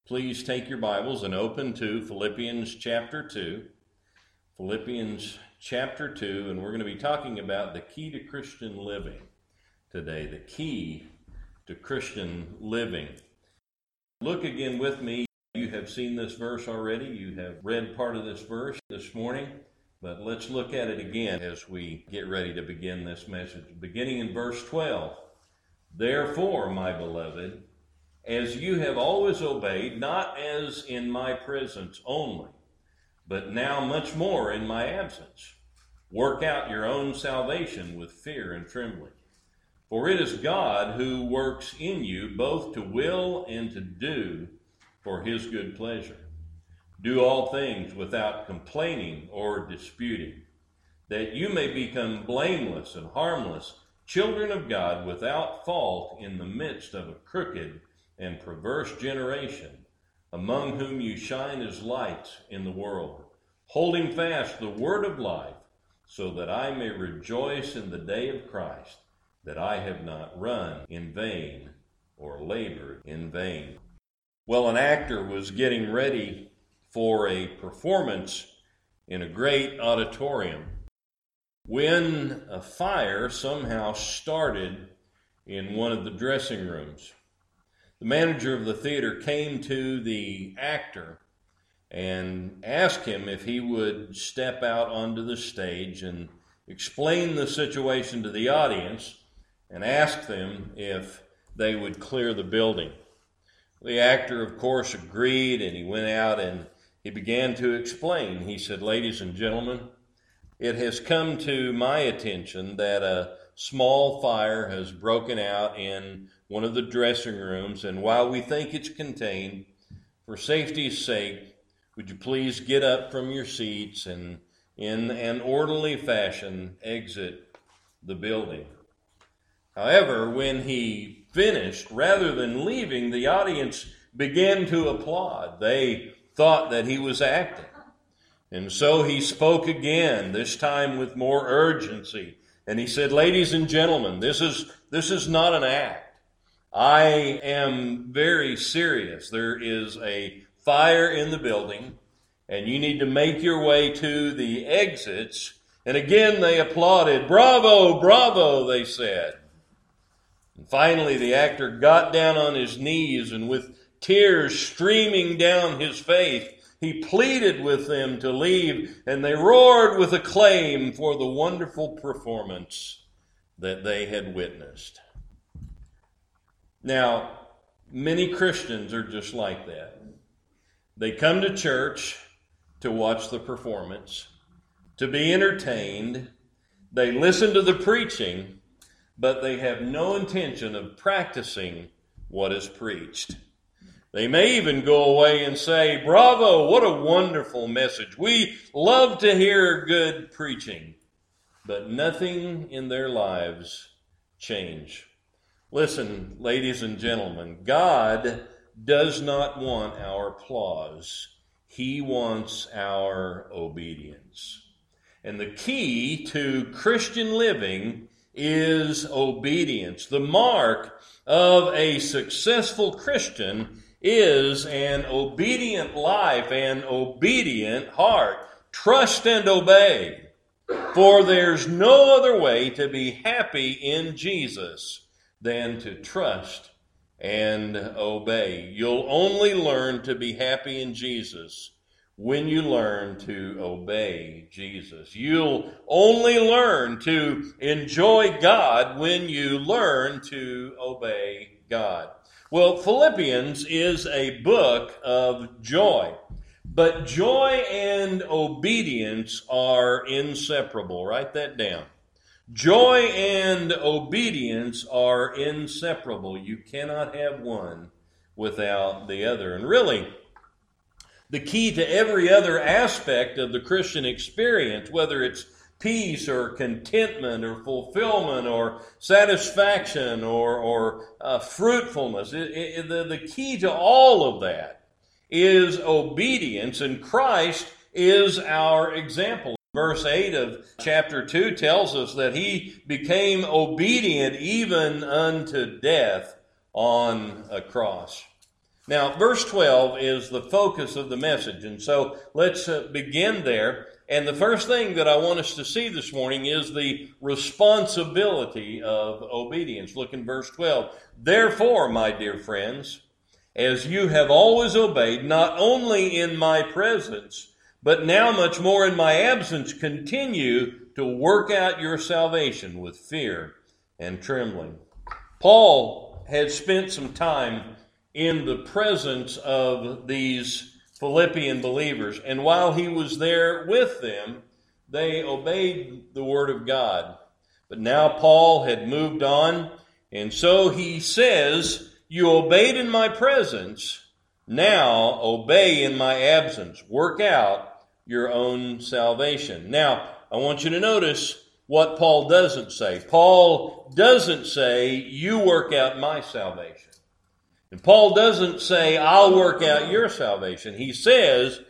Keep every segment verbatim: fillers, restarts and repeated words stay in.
please take your Bibles and open to Philippians chapter two. Philippians chapter two, and we're going to be talking about the key to Christian living today. The key to Christian living. Look again with me. You have seen this verse already. You have read part of this verse this morning, but let's look at it again as we get ready to begin this message. Beginning in verse twelve. Therefore, my beloved, as you have always obeyed, not as in my presence only, but now much more in my absence, work out your own salvation with fear and trembling. For it is God who works in you both to will and to do for his good pleasure. Do all things without complaining or disputing, that you may become blameless and harmless, children of God without fault in the midst of a crooked and perverse generation, among whom you shine as lights in the world, holding fast the word of life, so that I may rejoice in the day of Christ, that I have not run in vain or labored in vain. Well, an actor was getting ready for a performance in a great auditorium when a fire somehow started in one of the dressing rooms. The manager of the theater came to the actor and asked him if he would step out onto the stage and explain the situation to the audience and ask them if they would clear the building. The actor, of course, agreed, and he went out and he began to explain. He said, "Ladies and gentlemen, it has come to my attention that a small fire has broken out in one of the dressing rooms, and while we think it's contained, for safety's sake, would you please get up from your seats and in an orderly fashion exit the building." However, when he finished, rather than leaving, the audience began to applaud. They thought that he was acting. And so he spoke again, this time with more urgency. And he said, "Ladies and gentlemen, this is this is not an act. I am very serious. There is a fire in the building, and you need to make your way to the exits." And again they applauded. "Bravo, bravo," they said. And finally the actor got down on his knees, and with tears streaming down his face, he pleaded with them to leave, and they roared with acclaim for the wonderful performance that they had witnessed. Now, many Christians are just like that. They come to church to watch the performance, to be entertained. They listen to the preaching, but they have no intention of practicing what is preached. They may even go away and say, "Bravo, what a wonderful message. We love to hear good preaching." But nothing in their lives change. Listen, ladies and gentlemen, God does not want our applause. He wants our obedience. And the key to Christian living is obedience. The mark of a successful Christian is an obedient life, an obedient heart. Trust and obey. For there's no other way to be happy in Jesus than to trust and obey. You'll only learn to be happy in Jesus when you learn to obey Jesus. You'll only learn to enjoy God when you learn to obey God. Well, Philippians is a book of joy, but joy and obedience are inseparable. Write that down. Joy and obedience are inseparable. You cannot have one without the other. And really, the key to every other aspect of the Christian experience, whether it's peace or contentment or fulfillment or satisfaction or, or uh, fruitfulness, it, it, the, the key to all of that is obedience, and Christ is our example. Verse eight of chapter two tells us that he became obedient even unto death on a cross. Now, verse twelve is the focus of the message, and so let's uh, begin there. And the first thing that I want us to see this morning is the responsibility of obedience. Look in verse twelve. Therefore, my dear friends, as you have always obeyed, not only in my presence, but now much more in my absence, continue to work out your salvation with fear and trembling. Paul had spent some time in the presence of these Philippian believers, and while he was there with them, they obeyed the word of God. But now Paul had moved on, and so he says, you obeyed in my presence, now obey in my absence. Work out your own salvation. Now, I want you to notice what Paul doesn't say. Paul doesn't say, you work out my salvation. And Paul doesn't say, I'll work out your salvation. He says,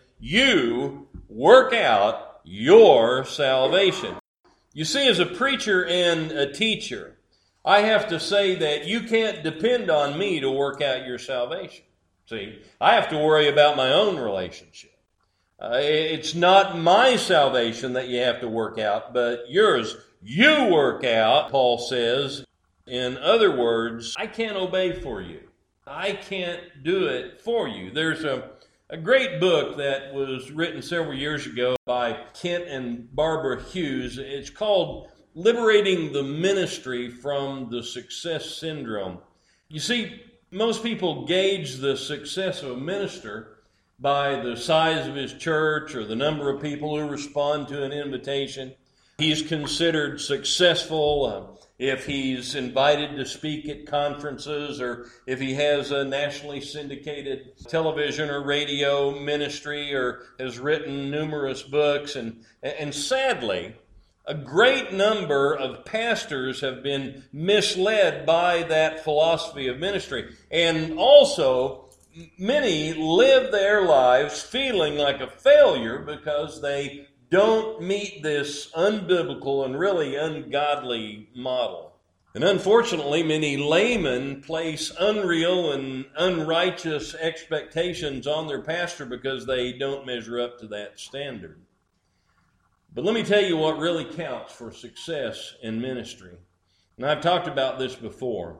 you work out your salvation. You see, as a preacher and a teacher, I have to say that you can't depend on me to work out your salvation. See, I have to worry about my own relationship. Uh, it's not my salvation that you have to work out, but yours. You work out, Paul says. In other words, I can't obey for you. I can't do it for you. There's a, a great book that was written several years ago by Kent and Barbara Hughes. It's called Liberating the Ministry from the Success Syndrome. You see, most people gauge the success of a minister by the size of his church or the number of people who respond to an invitation. He's considered successful uh, if he's invited to speak at conferences or if he has a nationally syndicated television or radio ministry or has written numerous books. And, and sadly, a great number of pastors have been misled by that philosophy of ministry. And also, many live their lives feeling like a failure because they don't meet this unbiblical and really ungodly model. And unfortunately, many laymen place unreal and unrighteous expectations on their pastor because they don't measure up to that standard. But let me tell you what really counts for success in ministry. And I've talked about this before.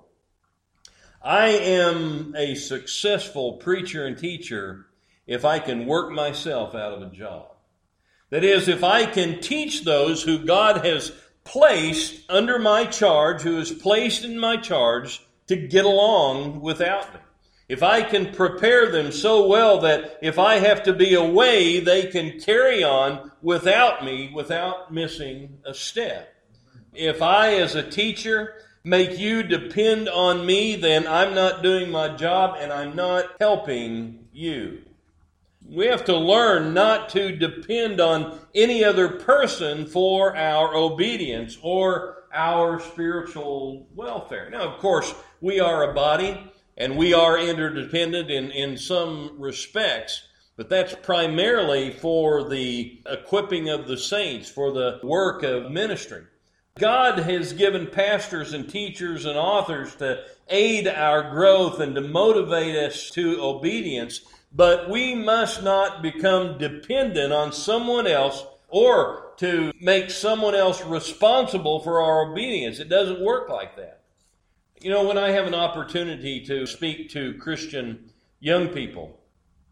I am a successful preacher and teacher if I can work myself out of a job. That is, if I can teach those who God has placed under my charge, who has placed in my charge, to get along without me. If I can prepare them so well that if I have to be away, they can carry on without me, without missing a step. If I, as a teacher, make you depend on me, then I'm not doing my job and I'm not helping you. We have to learn not to depend on any other person for our obedience or our spiritual welfare. Now, of course, we are a body and we are interdependent in, in some respects, but that's primarily for the equipping of the saints, for the work of ministry. God has given pastors and teachers and authors to aid our growth and to motivate us to obedience, but we must not become dependent on someone else or to make someone else responsible for our obedience. It doesn't work like that. You know, when I have an opportunity to speak to Christian young people,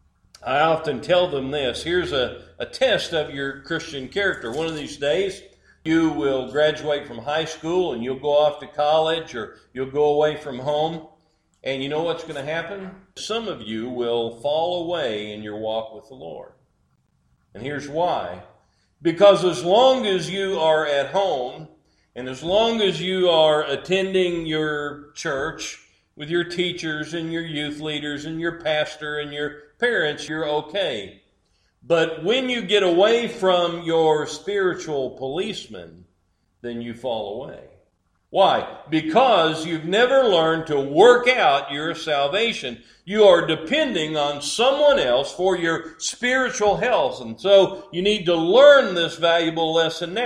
I often tell them this. Here's a, a test of your Christian character. One of these days, you will graduate from high school and you'll go off to college or you'll go away from home. And you know what's going to happen? Some of you will fall away in your walk with the Lord. And here's why. Because as long as you are at home, and as long as you are attending your church with your teachers and your youth leaders and your pastor and your parents, you're okay. But when you get away from your spiritual policeman, then you fall away. Why? Because you've never learned to work out your salvation. You are depending on someone else for your spiritual health. And so you need to learn this valuable lesson now.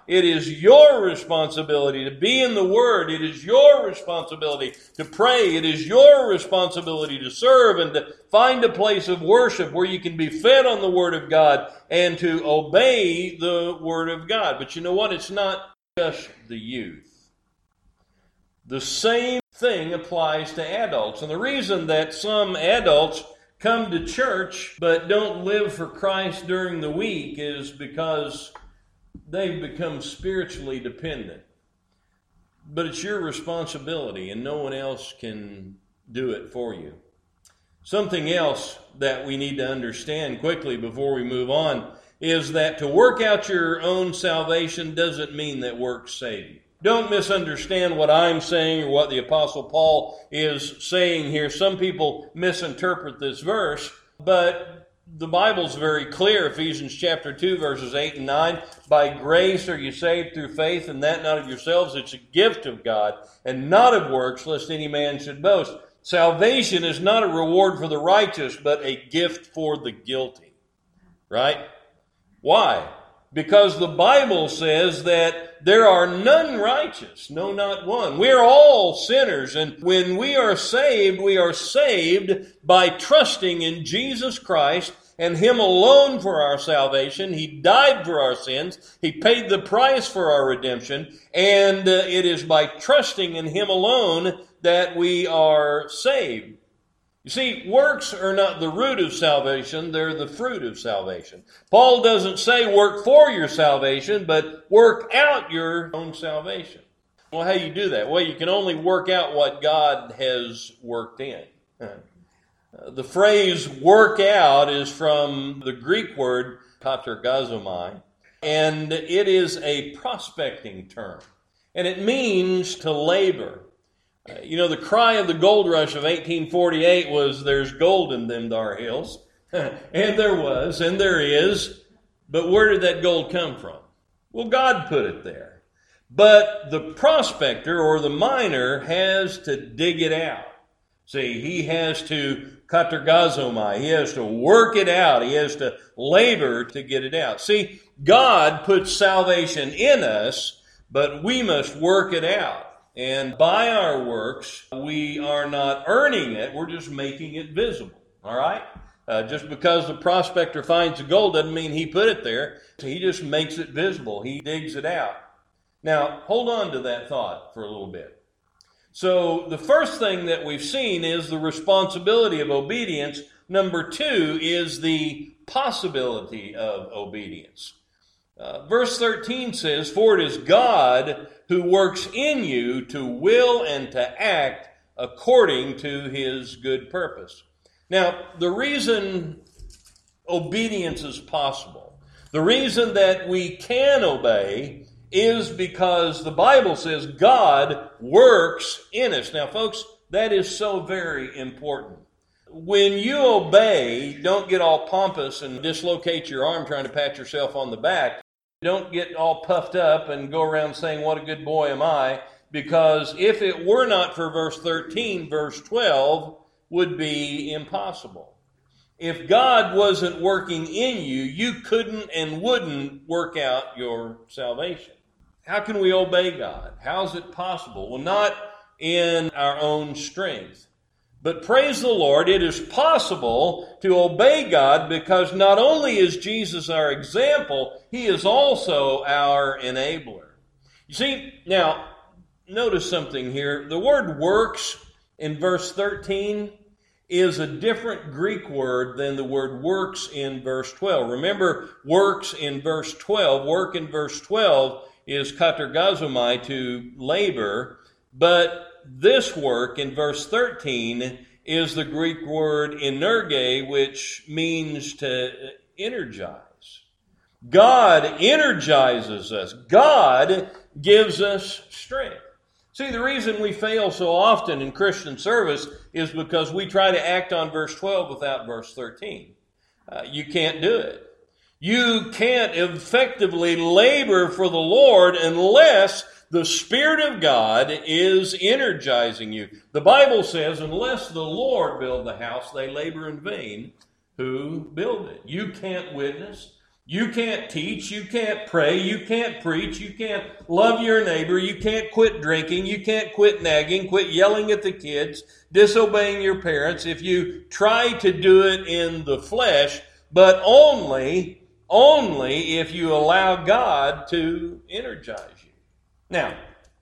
It is your responsibility to be in the Word. It is your responsibility to pray. It is your responsibility to serve and to find a place of worship where you can be fed on the Word of God and to obey the Word of God. But you know what? It's not just the youth. The same thing applies to adults. And the reason that some adults come to church but don't live for Christ during the week is because they've become spiritually dependent. But it's your responsibility, and no one else can do it for you. Something else that we need to understand quickly before we move on is that to work out your own salvation doesn't mean that works save you. Don't misunderstand what I'm saying or what the Apostle Paul is saying here. Some people misinterpret this verse, but the Bible's very clear. Ephesians chapter two, verses eight and nine. By grace are you saved through faith, and that not of yourselves. It's a gift of God, and not of works, lest any man should boast. Salvation is not a reward for the righteous, but a gift for the guilty. Right? Why? Because the Bible says that there are none righteous, no, not one. We are all sinners, and when we are saved, we are saved by trusting in Jesus Christ and Him alone for our salvation. He died for our sins. He paid the price for our redemption, and uh, it is by trusting in Him alone that we are saved. You see, works are not the root of salvation, they're the fruit of salvation. Paul doesn't say work for your salvation, but work out your own salvation. Well, how do you do that? Well, you can only work out what God has worked in. The phrase work out is from the Greek word katergazomai, and it is a prospecting term, and it means to labor. You know, the cry of the gold rush of eighteen forty-eight was, there's gold in them dar hills. And there was, and there is. But where did that gold come from? Well, God put it there. But the prospector or the miner has to dig it out. See, he has to katergazomai. He has to work it out. He has to labor to get it out. See, God puts salvation in us, but we must work it out. And by our works, we are not earning it, we're just making it visible, all right? Uh, just because the prospector finds the gold doesn't mean he put it there. He just makes it visible. He digs it out. Now, hold on to that thought for a little bit. So the first thing that we've seen is the responsibility of obedience. Number two is the possibility of obedience. Uh, verse thirteen says, for it is God who works in you to will and to act according to His good purpose. Now, the reason obedience is possible, the reason that we can obey, is because the Bible says God works in us. Now, folks, that is so very important. When you obey, don't get all pompous and dislocate your arm trying to pat yourself on the back. Don't get all puffed up and go around saying, what a good boy am I, because if it were not for verse thirteen, verse twelve would be impossible. If God wasn't working in you, you couldn't and wouldn't work out your salvation. How can we obey God? How is it possible? Well, not in our own strength. But praise the Lord, it is possible to obey God because not only is Jesus our example, He is also our enabler. You see, now, notice something here. The word works in verse thirteen is a different Greek word than the word works in verse twelve. Remember, works in verse twelve, work in verse twelve is katergazomai, to labor, but this work in verse thirteen is the Greek word energe, which means to energize. God energizes us. God gives us strength. See, the reason we fail so often in Christian service is because we try to act on verse twelve without verse thirteen. Uh, you can't do it. You can't effectively labor for the Lord unless the Spirit of God is energizing you. The Bible says, unless the Lord build the house, they labor in vain who build it. You can't witness. You can't teach, you can't pray, you can't preach, you can't love your neighbor, you can't quit drinking, you can't quit nagging, quit yelling at the kids, disobeying your parents if you try to do it in the flesh, but only, only if you allow God to energize you. Now,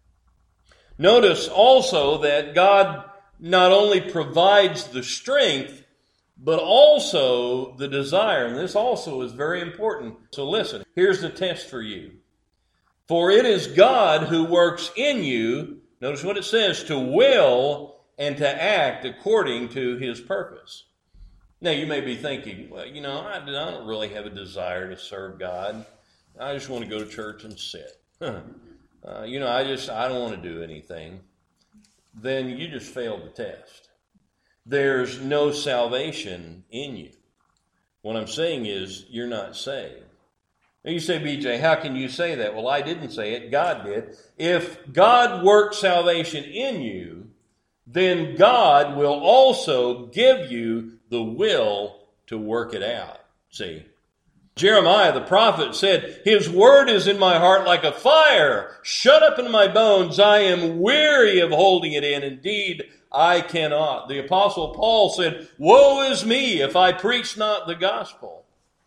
notice also that God not only provides the strength, but also the desire. And this also is very important. So listen, here's the test for you. For it is God who works in you, notice what it says, to will and to act according to his purpose. Now you may be thinking, well, you know, I don't really have a desire to serve God. I just want to go to church and sit. uh, you know, I just, I don't want to do anything. Then you just failed the test. There's no salvation in you. What I'm saying is you're not saved. Now you say, B J, how can you say that? Well, I didn't say it. God did. If God worked salvation in you, then God will also give you the will to work it out. See? Jeremiah the prophet said, his word is in my heart like a fire, shut up in my bones. I am weary of holding it in. Indeed, I cannot. The apostle Paul said, woe is me if I preach not the gospel.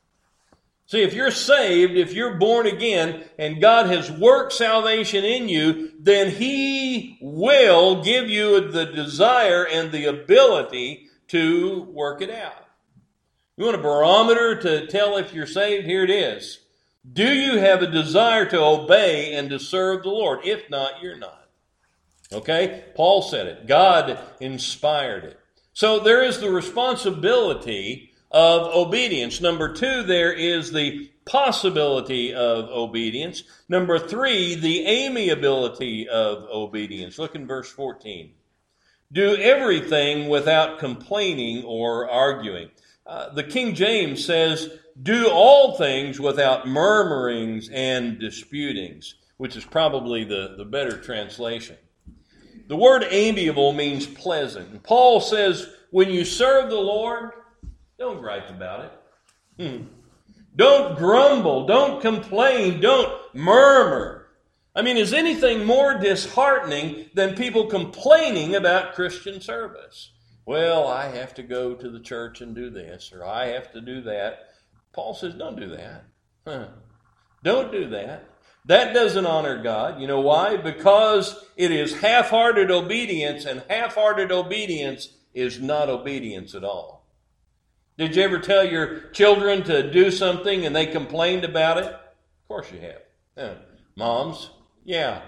See, if you're saved, if you're born again, and God has worked salvation in you, then he will give you the desire and the ability to work it out. You want a barometer to tell if you're saved? Here it is. Do you have a desire to obey and to serve the Lord? If not, you're not. Okay? Paul said it. God inspired it. So there is the responsibility of obedience. Number two, there is the possibility of obedience. Number three, the amiability of obedience. Look in verse fourteen. Do everything without complaining or arguing. Uh, the King James says, do all things without murmurings and disputings, which is probably the, the better translation. The word amiable means pleasant. And Paul says, when you serve the Lord, don't gripe about it. Hmm. Don't grumble. Don't complain. Don't murmur. I mean, is anything more disheartening than people complaining about Christian service? Well, I have to go to the church and do this, or I have to do that. Paul says, don't do that. Huh. Don't do that. That doesn't honor God. You know why? Because it is half-hearted obedience, and half-hearted obedience is not obedience at all. Did you ever tell your children to do something and they complained about it? Of course you have. Yeah. Moms, yeah.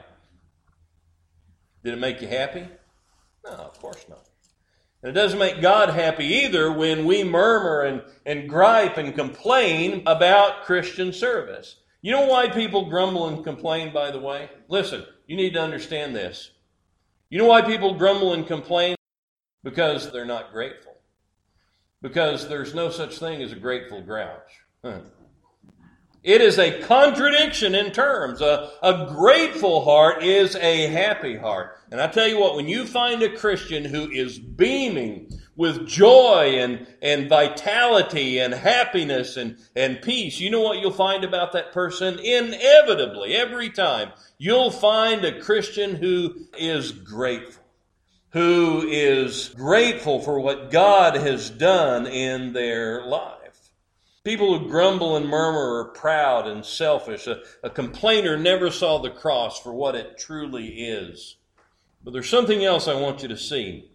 Did it make you happy? No, of course not. And it doesn't make God happy either when we murmur and, and gripe and complain about Christian service. You know why people grumble and complain, by the way? Listen, you need to understand this. You know why people grumble and complain? Because they're not grateful. Because there's no such thing as a grateful grouch. Huh. It is a contradiction in terms. A, a grateful heart is a happy heart. And I tell you what, when you find a Christian who is beaming with joy and, and vitality and happiness and, and peace, you know what you'll find about that person? Inevitably, every time, you'll find a Christian who is grateful, who is grateful for what God has done in their life. People who grumble and murmur are proud and selfish. A, a complainer never saw the cross for what it truly is. But there's something else I want you to see.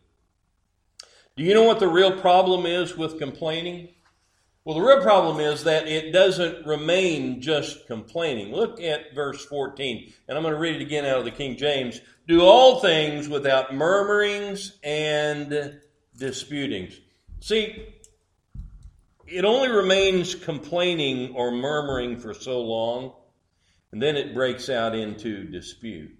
Do you know what the real problem is with complaining? Well, the real problem is that it doesn't remain just complaining. Look at verse fourteen, and I'm going to read it again out of the King James. Do all things without murmurings and disputings. See, it only remains complaining or murmuring for so long, and then it breaks out into dispute.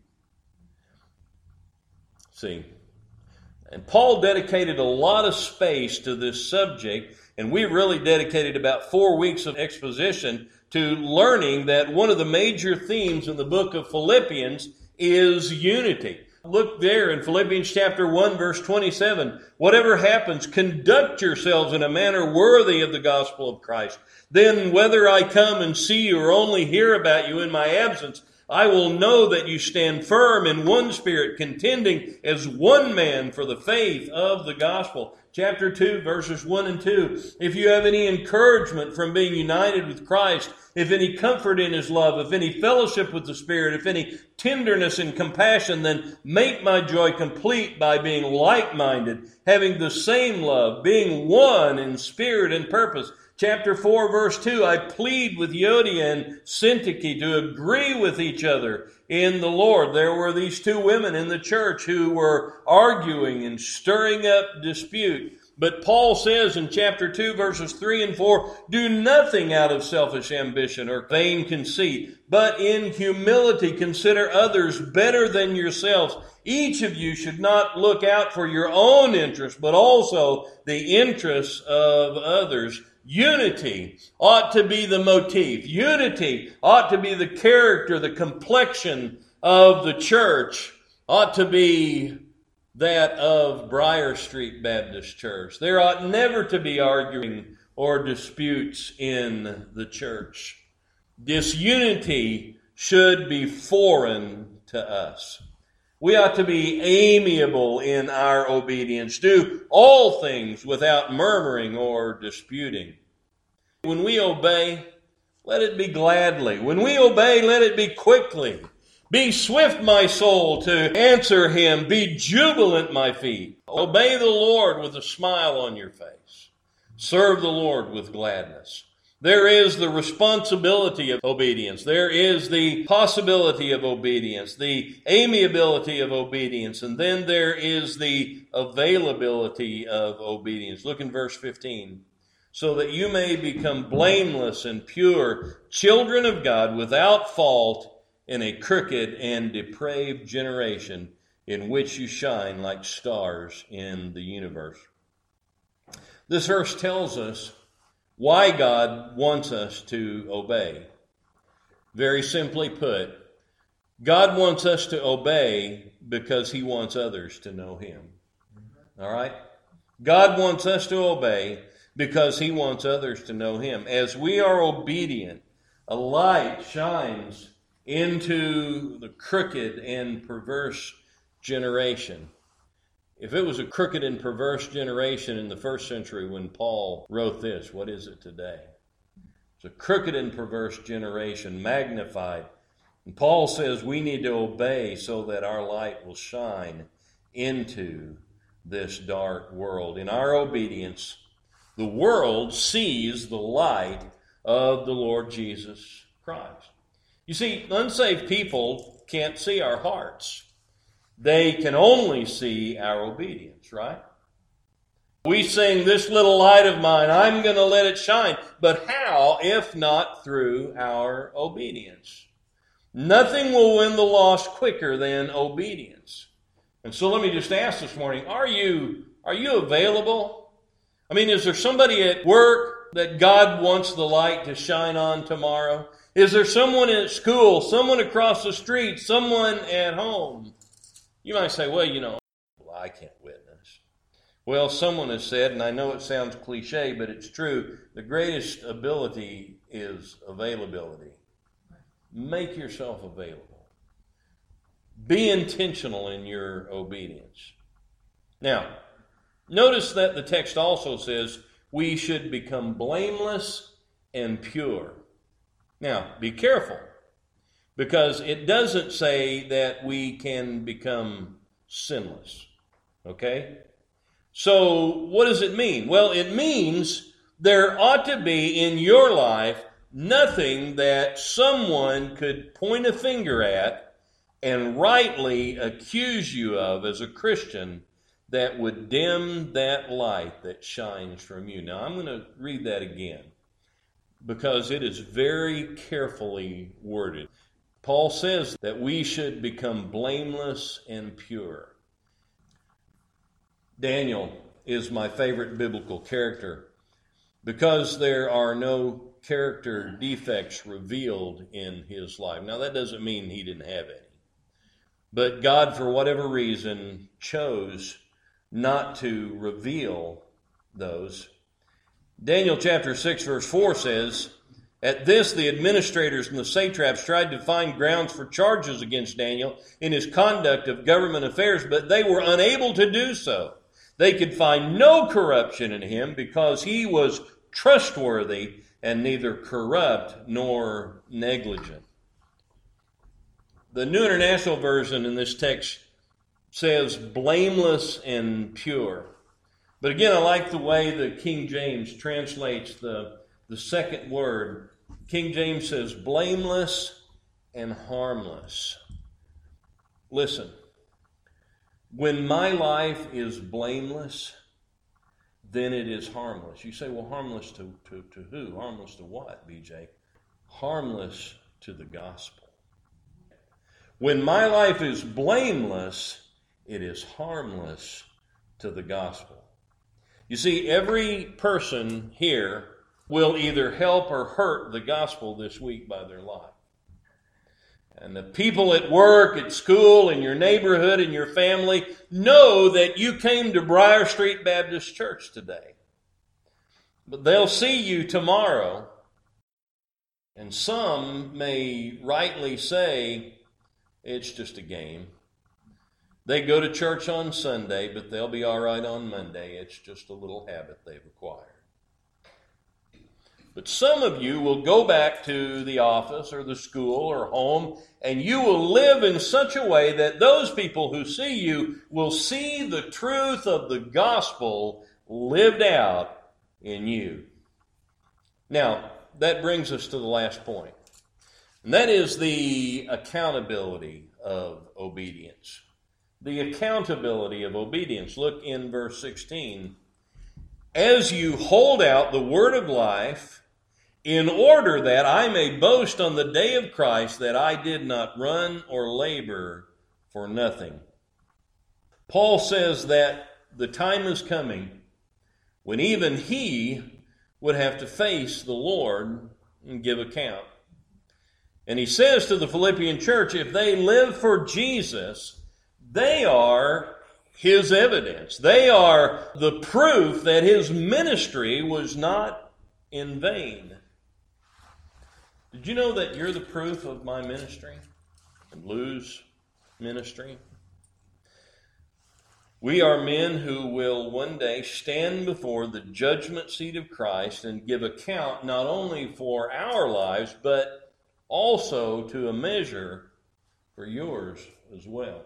See, and Paul dedicated a lot of space to this subject, and we really dedicated about four weeks of exposition to learning that one of the major themes in the book of Philippians is unity. Look there in Philippians chapter one, verse twenty-seven. Whatever happens, conduct yourselves in a manner worthy of the gospel of Christ. Then whether I come and see you or only hear about you in my absence, I will know that you stand firm in one spirit, contending as one man for the faith of the gospel. Chapter two, verses one and two. If you have any encouragement from being united with Christ, if any comfort in his love, if any fellowship with the Spirit, if any tenderness and compassion, then make my joy complete by being like-minded, having the same love, being one in spirit and purpose. Chapter four, verse two, I plead with Euodia and Syntyche to agree with each other in the Lord. There were these two women in the church who were arguing and stirring up dispute. But Paul says in chapter two, verses three and four, do nothing out of selfish ambition or vain conceit, but in humility consider others better than yourselves. Each of you should not look out for your own interests, but also the interests of others. Unity ought to be the motif. Unity ought to be the character, the complexion of the church, ought to be that of Briar Street Baptist Church. There ought never to be arguing or disputes in the church. Disunity should be foreign to us. We ought to be amiable in our obedience. Do all things without murmuring or disputing. When we obey, let it be gladly. When we obey, let it be quickly. Be swift, my soul, to answer him. Be jubilant, my feet. Obey the Lord with a smile on your face. Serve the Lord with gladness. There is the responsibility of obedience. There is the possibility of obedience, the amiability of obedience, and then there is the availability of obedience. Look in verse fifteen. So that you may become blameless and pure, children of God without fault in a crooked and depraved generation in which you shine like stars in the universe. This verse tells us why God wants us to obey. Very simply put, God wants us to obey because he wants others to know him. All right? God wants us to obey because he wants others to know him. As we are obedient, a light shines into the crooked and perverse generation. If it was a crooked and perverse generation in the first century when Paul wrote this, what is it today? It's a crooked and perverse generation, magnified. And Paul says we need to obey so that our light will shine into this dark world. In our obedience, the world sees the light of the Lord Jesus Christ. You see, unsaved people can't see our hearts. They can only see our obedience, right? We sing, this little light of mine, I'm going to let it shine. But how if not through our obedience? Nothing will win the lost quicker than obedience. And so let me just ask this morning, are you, are you available? I mean, is there somebody at work that God wants the light to shine on tomorrow? Is there someone at school, someone across the street, someone at home? You might say, well, you know, well, I can't witness. Well, someone has said, and I know it sounds cliche, but it's true, the greatest ability is availability. Make yourself available. Be intentional in your obedience. Now, notice that the text also says we should become blameless and pure. Now, be careful, because it doesn't say that we can become sinless. Okay? So, what does it mean? Well, it means there ought to be in your life nothing that someone could point a finger at and rightly accuse you of as a Christian that would dim that light that shines from you. Now, I'm going to read that again because it is very carefully worded. Paul says that we should become blameless and pure. Daniel is my favorite biblical character because there are no character defects revealed in his life. Now, that doesn't mean he didn't have any. But God, for whatever reason, chose not to reveal those. Daniel chapter six, verse four says, "At this the administrators and the satraps tried to find grounds for charges against Daniel in his conduct of government affairs, but they were unable to do so. They could find no corruption in him because he was trustworthy and neither corrupt nor negligent." The New International Version in this text says blameless and pure. But again, I like the way the King James translates the, the second word. King James says blameless and harmless. Listen, when my life is blameless, then it is harmless. You say, well, harmless to, to, to who? Harmless to what, B J? Harmless to the gospel. When my life is blameless, it is harmless to the gospel. You see, every person here will either help or hurt the gospel this week by their life. And the people at work, at school, in your neighborhood, in your family, know that you came to Briar Street Baptist Church today. But they'll see you tomorrow, and some may rightly say, it's just a game. They go to church on Sunday, but they'll be all right on Monday. It's just a little habit they've acquired. But some of you will go back to the office or the school or home, and you will live in such a way that those people who see you will see the truth of the gospel lived out in you. Now, that brings us to the last point. And that is the accountability of obedience. The accountability of obedience. Look in verse sixteen. "As you hold out the word of life, in order that I may boast on the day of Christ that I did not run or labor for nothing." Paul says that the time is coming when even he would have to face the Lord and give account. And he says to the Philippian church, if they live for Jesus, they are his evidence. They are the proof that his ministry was not in vain. Did you know that you're the proof of my ministry and Lou's ministry? We are men who will one day stand before the judgment seat of Christ and give account not only for our lives, but also to a measure for yours as well.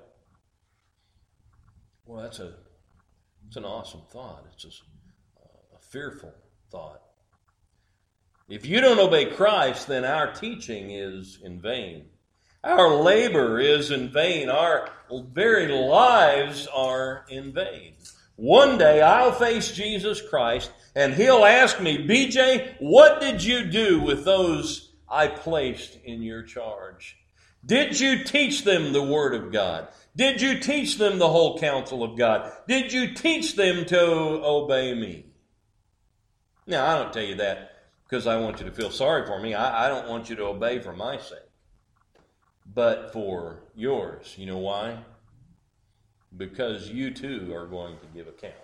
Well, that's a it's an awesome thought. It's a, a fearful thought. If you don't obey Christ, then our teaching is in vain. Our labor is in vain. Our very lives are in vain. One day I'll face Jesus Christ and he'll ask me, B J, what did you do with those I placed in your charge? Did you teach them the Word of God? Did you teach them the whole counsel of God? Did you teach them to obey me? Now, I don't tell you that because I want you to feel sorry for me. I, I don't want you to obey for my sake, but for yours. You know why? Because you too are going to give account.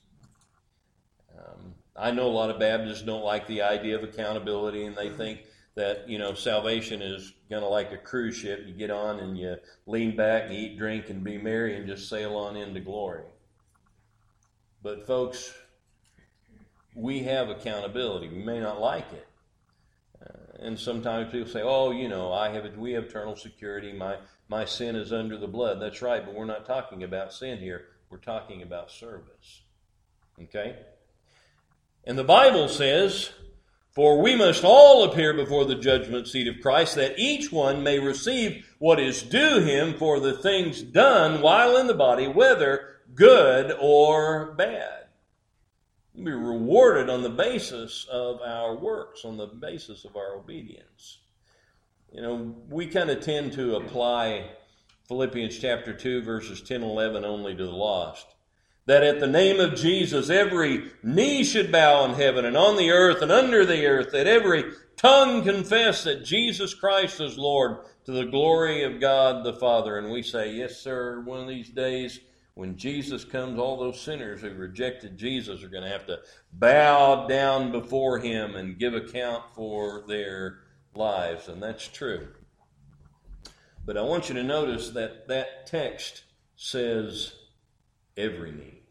Um, I know a lot of Baptists don't like the idea of accountability, and they think that, you know, salvation is kind of like a cruise ship. You get on and you lean back and eat, drink, and be merry and just sail on into glory. But folks, we have accountability. We may not like it. Uh, and sometimes people say, oh, you know, I have we have eternal security. My, my sin is under the blood. That's right, but we're not talking about sin here. We're talking about service. Okay? And the Bible says, for we must all appear before the judgment seat of Christ, that each one may receive what is due him for the things done while in the body, whether good or bad. We'll be rewarded on the basis of our works, on the basis of our obedience. You know, we kind of tend to apply Philippians chapter two, verses ten and eleven only to the lost. That at the name of Jesus, every knee should bow in heaven and on the earth and under the earth, that every tongue confess that Jesus Christ is Lord to the glory of God the Father. And we say, yes, sir, one of these days when Jesus comes, all those sinners who rejected Jesus are going to have to bow down before him and give account for their lives. And that's true. But I want you to notice that that text says every knee,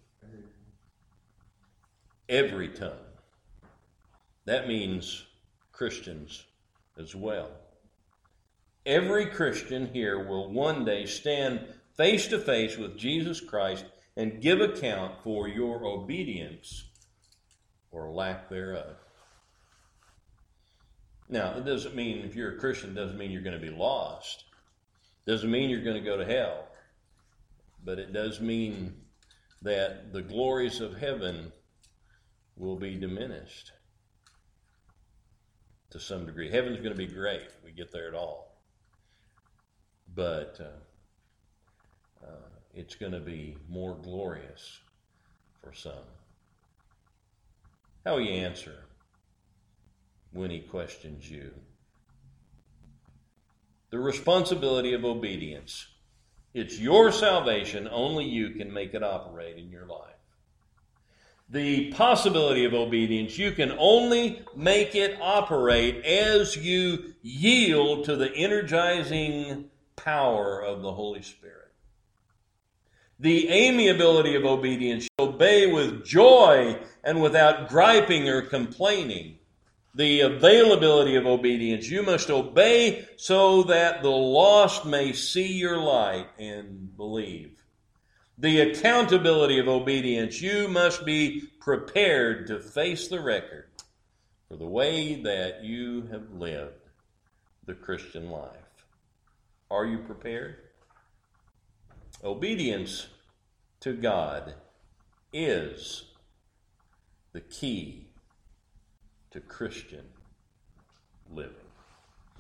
every tongue. That means Christians as well. Every Christian here will one day stand face to face with Jesus Christ and give account for your obedience or lack thereof. Now, it doesn't mean, if you're a Christian, it doesn't mean you're going to be lost. It doesn't mean you're going to go to hell. But it does mean that the glories of heaven will be diminished to some degree. Heaven's going to be great if we get there at all. But uh, uh, it's going to be more glorious for some. How will you answer when he questions you? The responsibility of obedience. It's your salvation. Only you can make it operate in your life. The possibility of obedience, you can only make it operate as you yield to the energizing power of the Holy Spirit. The amiability of obedience, you obey with joy and without griping or complaining. The availability of obedience, you must obey so that the lost may see your light and believe. The accountability of obedience, you must be prepared to face the record for the way that you have lived the Christian life. Are you prepared? Obedience to God is the key to Christian living.